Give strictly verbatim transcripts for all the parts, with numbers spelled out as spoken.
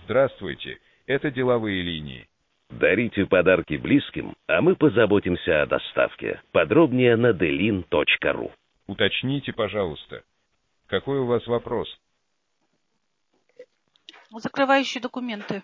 Здравствуйте, это деловые линии. Дарите подарки близким, а мы позаботимся о доставке. Подробнее на делин точка ру. Уточните, пожалуйста, какой у вас вопрос? Закрывающие документы.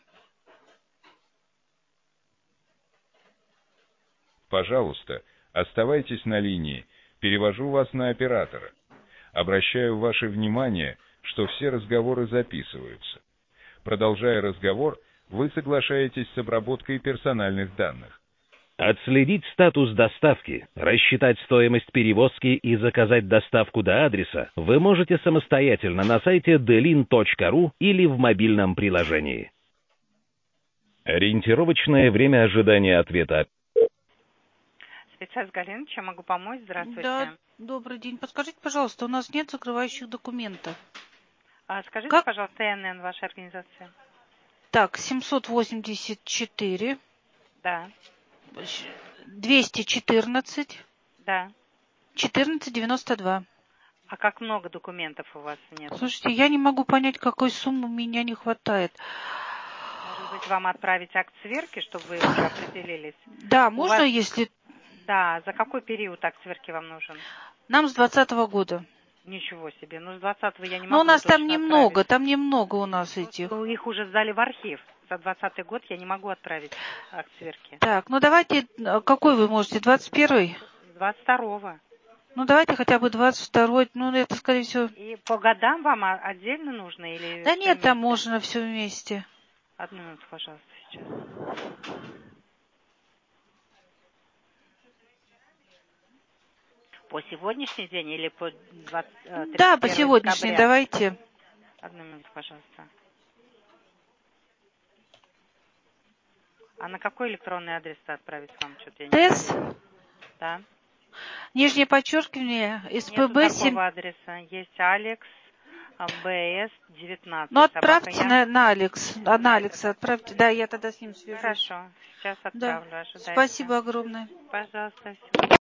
Пожалуйста, оставайтесь на линии. Перевожу вас на оператора. Обращаю ваше внимание, что все разговоры записываются. Продолжая разговор, вы соглашаетесь с обработкой персональных данных. Отследить статус доставки, рассчитать стоимость перевозки и заказать доставку до адреса вы можете самостоятельно на сайте делин точка ру или в мобильном приложении. Ориентировочное время ожидания ответа. Специалист Галина, чем могу помочь? Здравствуйте. Да, добрый день. Подскажите, пожалуйста, у нас нет закрывающих документов. А скажите, Как? пожалуйста, эн эн вашей организации. Так, семьсот восемьдесят четыре, Да, двести четырнадцать, да. четырнадцать девяносто два. А как много документов у вас нет? Слушайте, я не могу понять, какой суммы меня не хватает. Может быть, вам отправить акт сверки, чтобы вы уже определились? Да, У можно, вас- если... Да, за какой период акт сверки вам нужен? Нам с двадцатого года. Ничего себе, ну с двадцатого я не могу Но у нас там точно немного, отправить. там немного у нас этих. Ну, их уже сдали в архив. За двадцатый год я не могу отправить акт сверки. Так, ну давайте, э, какой вы можете, двадцать первый? двадцать второго. Ну давайте хотя бы двадцать второй, ну это скорее всего... И по годам вам о- отдельно нужно или Да всё нет, там вместе? можно все вместе. Одну минуту, пожалуйста, сейчас. По сегодняшний день или по двадцать, э, Да, по тридцать первого сегодняшней, декабря? давайте. Одну минуту, пожалуйста. А на какой электронный адрес отправить вам? Что-то я не ТЭС, поняла. Да. нижнее подчеркивание, Нету СПБ семь. такого адреса. Есть Алекс, БС девятнадцать. Ну Собака отправьте я. на, на Алекс, а, на На Алекса этот. отправьте. Да, я тогда с ним свяжусь. Хорошо. Сейчас Да. отправлю. Ожидайте. Спасибо огромное. Пожалуйста. Всего.